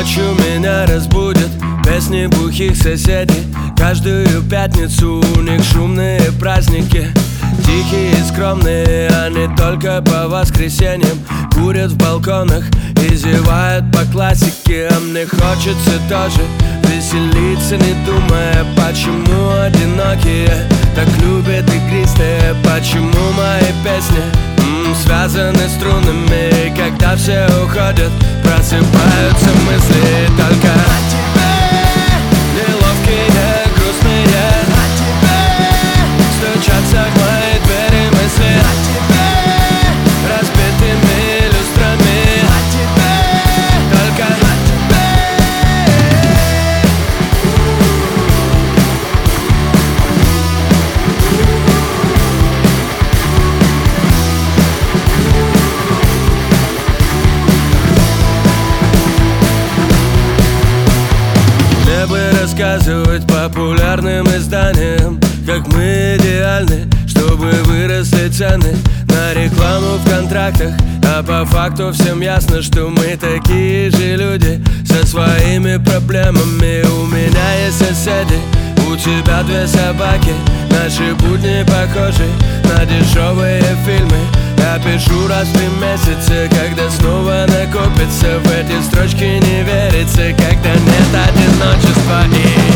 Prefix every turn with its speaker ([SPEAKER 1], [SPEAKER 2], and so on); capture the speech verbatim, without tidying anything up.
[SPEAKER 1] Ночью меня разбудят песни бухих соседей. Каждую пятницу у них шумные праздники. Тихие и скромные, они только по воскресеньям курят в балконах и зевают по классике. А мне хочется тоже веселиться, не думая, почему одинокие так любят игристые. Почему мои песни м-м, связаны струнами, когда все уходят, просыпаются мысли только о тебе. Неловкие, грустные, о тебе. Стучатся в мои двери мысли о тебе. Разбитыми люстрами о тебе. Только о тебе. Рассказывать популярным изданиям, как мы идеальны, чтобы выросли цены на рекламу в контрактах. А по факту всем ясно, что мы такие же люди со своими проблемами. У меня есть соседи, у тебя две собаки. Наши будни похожи на дешевые фильмы. Я пишу раз в три месяца, когда снова накопится. В эти строчки не верится, когда нет одиночества и